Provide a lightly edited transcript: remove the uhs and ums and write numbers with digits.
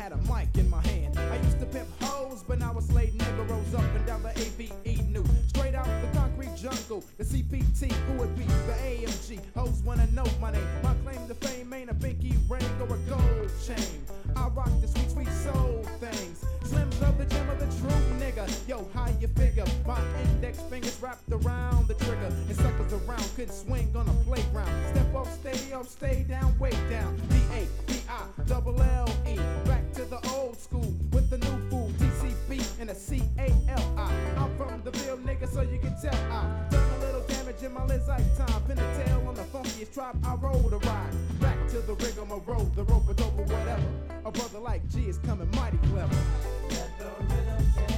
had a mic in my hand. I used to pimp hoes, but now I slay niggeros up and down the AVE new. Straight out the concrete jungle, the CPT, who would be the AMG. Hoes wanna know my name. My claim to fame ain't a pinky ring or a gold chain. I rock the sweet, sweet soul things. Slim's of the gem of the true nigga. Yo, how you figure? My index fingers wrapped around the trigger, and suckers around couldn't swing on a playground. Step up, stay down, way down. D-A-B-I-double-L-E. Back to the old school with the new fool. TCB and a C-A-L-I. I'm from the Ville, nigga, so you can tell I done a little damage in my lifetime. Pin a tail on the funkiest tribe I roll to ride. Back to the rigmarole, the rope a dope or whatever. A brother like G is coming mighty clever. Let the rhythm take